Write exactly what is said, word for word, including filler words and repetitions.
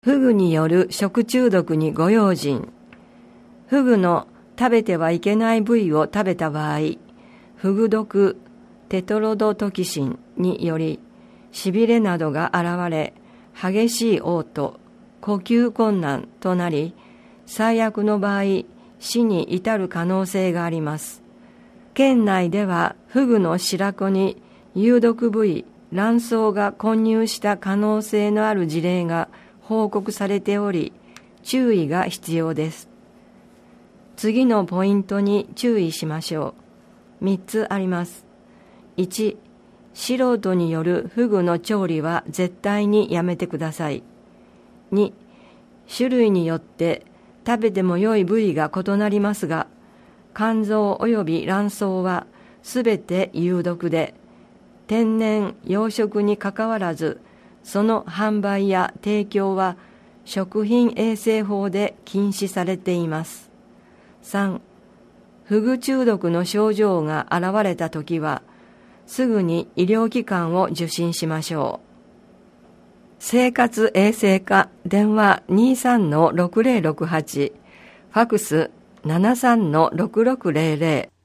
フグによる食中毒にご用心。フグの食べてはいけない部位を食べた場合、フグ毒テトロドトキシンにより、しびれなどが現れ、激しい嘔吐、呼吸困難となり、最悪の場合、死に至る可能性があります。県内では、フグの白子に有毒部位、卵巣が混入した可能性のある事例が報告されており、注意が必要です。次のポイントに注意しましょう。みっつあります。いち、素人によるフグの調理は絶対にやめてください。に、種類によって食べても良い部位が異なりますが、肝臓及び卵巣はすべて有毒で、天然養殖にかかわらず、その販売や提供は食品衛生法で禁止されています。さん、フグ中毒の症状が現れたときは、すぐに医療機関を受診しましょう。生活衛生課電話 にさんのろくぜろろくはち、ファクス ななさんのろくろくぜろぜろ